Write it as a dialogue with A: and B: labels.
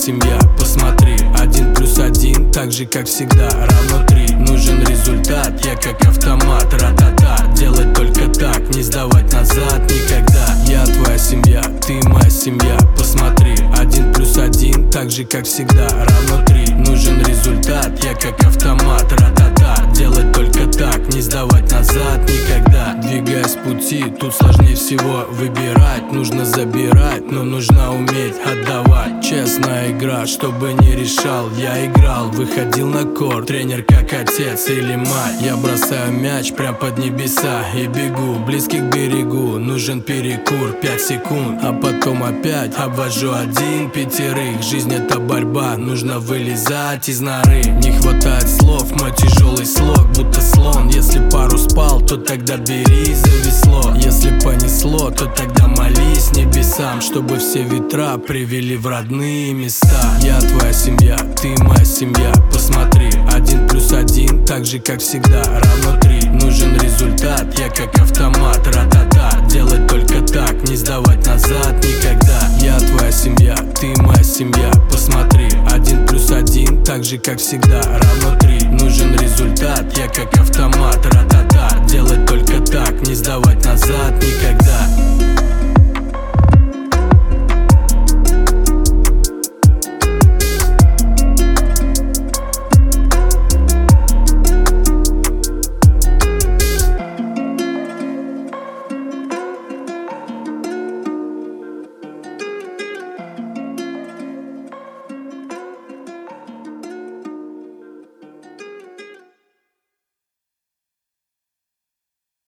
A: семья, посмотри. 1+1, так же как всегда, равно 3. Нужен результат, я как автомат, ра-та-та. Делать только так, не сдавать назад никогда. Я твоя семья, ты моя семья, посмотри. 1+1, так же как всегда, равно 3. Нужен результат, я как автомат, ра-та-та. Делать только так, не сдавать назад никогда. Двигаясь в пути, тут сложнее всего выбирать. Нужно забирать, но нужно уметь отдавать. Честная игра, чтобы не решал, я играл. Выходил на корт, тренер как отец или мать. Я бросаю мяч прям под небеса и бегу, близкий к берегу. Нужен перекур, 5 секунд, а потом опять обвожу 1 пятерых. Жизнь это борьба, нужно вылезать из норы. Не хватает слов, мой тяжелый слог, будто слон. Если пару спал, то тогда берись за весло. Если понесло, то тогда молись небесам, чтобы все ветра привели в родные места. Я твоя семья, ты моя семья, посмотри. 1+1, так же как всегда, равно 3. Нужен результат, я как автомат, ра-та-та. Делать только так, не сдавать назад никогда. Я твоя семья, ты моя семья, посмотри. 1+1, так же как всегда, равно 3. Нужен результат, я как автомат, ра-та-та. Делать только так, не сдавать назад никогда.